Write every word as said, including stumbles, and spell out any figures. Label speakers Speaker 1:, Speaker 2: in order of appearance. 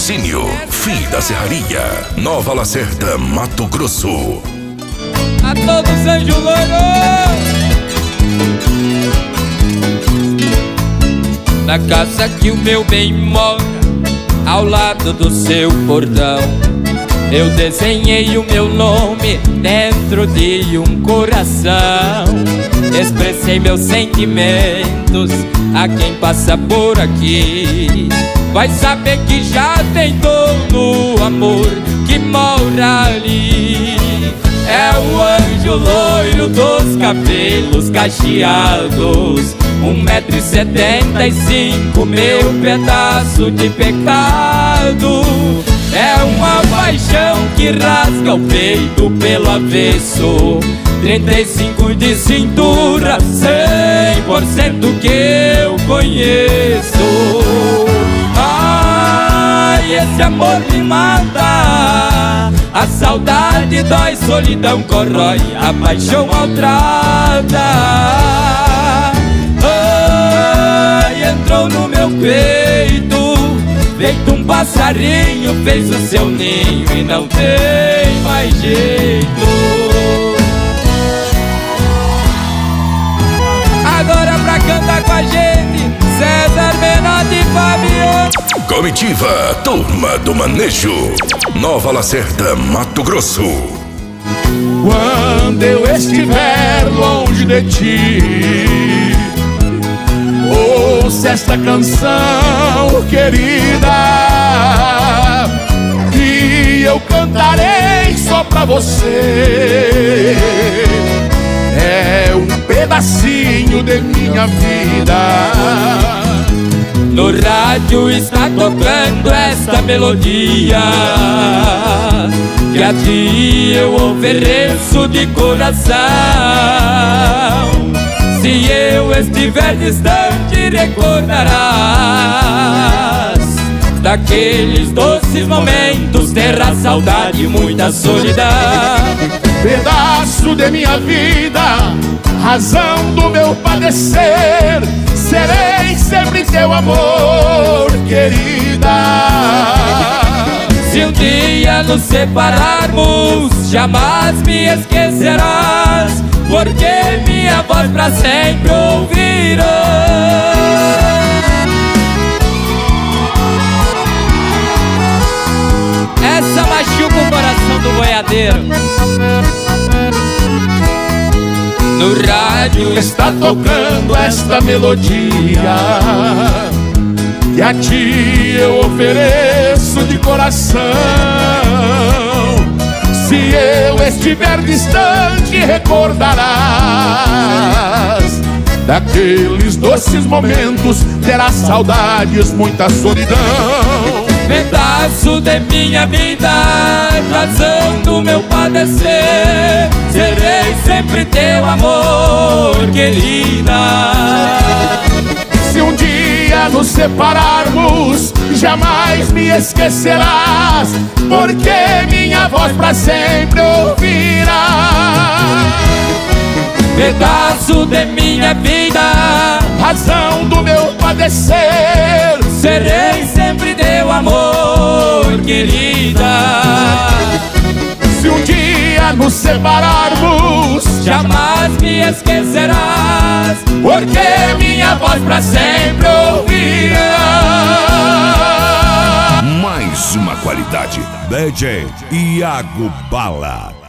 Speaker 1: Patrocínio Fi da Serraria, Nova Lacerda, Mato Grosso.
Speaker 2: A todos Anjo Louro, na casa que o meu bem mora, ao lado do seu portão, eu desenhei o meu nome dentro de um coração. Expressei meus sentimentos a quem passa por aqui. Vai saber que já tentou no amor que mora ali. É o anjo loiro dos cabelos cacheados, um metro e setenta e cinco, meu pedaço de pecado. É uma paixão que rasga o peito pelo avesso, trinta e cinco de cintura, cem por cento que eu conheço. Ai, esse amor me mata, a saudade dói, solidão corrói, a paixão maltrata. Ai, entrou no meu peito, feito um passarinho, fez o seu ninho e não tem mais jeito. Agora pra cantar com a gente, César, Menotti e Fabio.
Speaker 1: Comitiva Turma do Manejo, Nova Lacerda, Mato Grosso.
Speaker 3: Quando eu estiver longe de ti, ouça esta canção, querida, que eu cantarei só pra você. É um pedacinho de minha vida.
Speaker 2: No rádio está tocando esta melodia, que a ti eu ofereço de coração. Se eu estiver distante, recordarás daqueles doces momentos, terra, saudade e muita solidão.
Speaker 3: Pedaço de minha vida, razão do meu padecer, serei sempre teu amor, querida.
Speaker 2: Se um dia nos separarmos, jamais me esquecerás, porque minha voz pra sempre ouvirás. Essa machuca o coração do boiadeiro. No rádio
Speaker 3: está tocando esta melodia, que a ti eu ofereço de coração. Se eu estiver distante, recordarás daqueles doces momentos, terás saudades, muita solidão.
Speaker 2: Pedaço de minha vida, razão do meu padecer, serei sempre teu amor, querida.
Speaker 3: Se um dia nos separarmos, jamais me esquecerás, porque minha voz pra sempre ouvirás.
Speaker 2: Pedaço de minha vida,
Speaker 3: razão do meu padecer,
Speaker 2: serei sempre teu amor, querida.
Speaker 3: Se um dia nos separarmos,
Speaker 2: jamais me esquecerás,
Speaker 3: porque minha voz pra sempre ouvirás.
Speaker 1: Mais uma qualidade, D J Iago Bala.